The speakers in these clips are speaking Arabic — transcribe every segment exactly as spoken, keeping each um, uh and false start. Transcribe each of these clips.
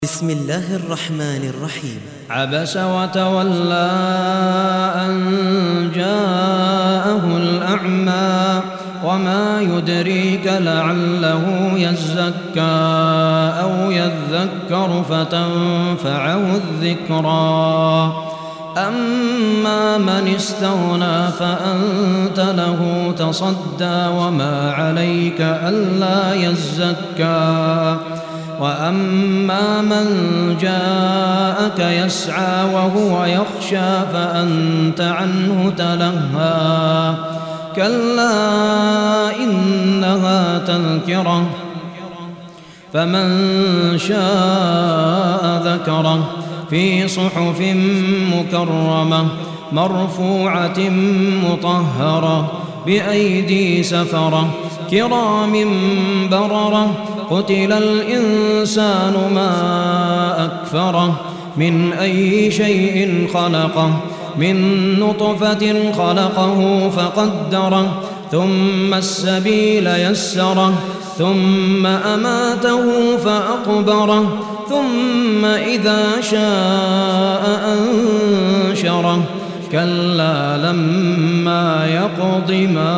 بسم الله الرحمن الرحيم. عبس وتولى أن جاءه الأعمى وما يدريك لعله يزكى أو يذكر فتنفعه الذكرى أما من استغنى فأنت له تصدى وما عليك ألا يزكى وأما من جاءك يسعى وهو يخشى فأنت عنه تلهى كلا إنها تذكرة فمن شاء ذكره في صحف مكرمة مرفوعة مطهرة بأيدي سفرة كرام بررة قتل الإنسان ما أكفره من أي شيء خلقه من نطفة خلقه فقدره ثم السبيل يسره ثم أماته فأقبره ثم إذا شاء أنشره كلا لما يقض ما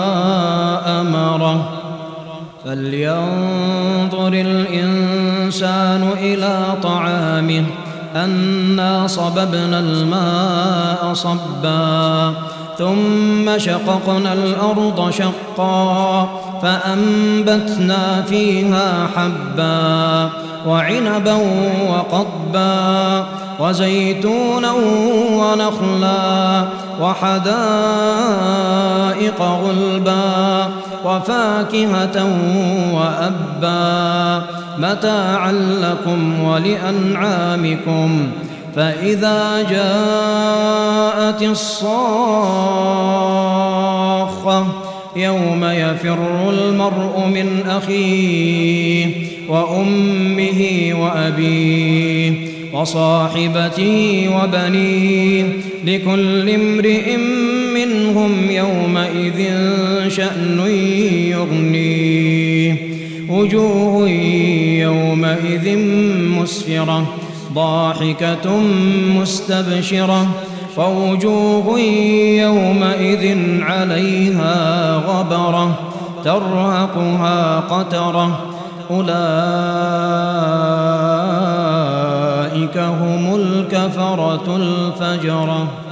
أمره فلينظر الإنسان إلى طعامه أنا صببنا الماء صبا ثم شققنا الأرض شقا فأنبتنا فيها حبا وعنبا وقضبا وزيتونا ونخلا وحدائق غلبا وفاكهة وأبا متاعا لكم ولأنعامكم فإذا جاءت الصاخة يوم يفر المرء من أخيه وأمه وأبيه وصاحبته وبنيه لكل امرئ منهم يومئذ شأن يغنيه وجوه يومئذ مسفرة ضاحكة مستبشرة ووجوه يومئذ عليها غبرة ترهقها قترة أولئك هم الكفرة الفجرة.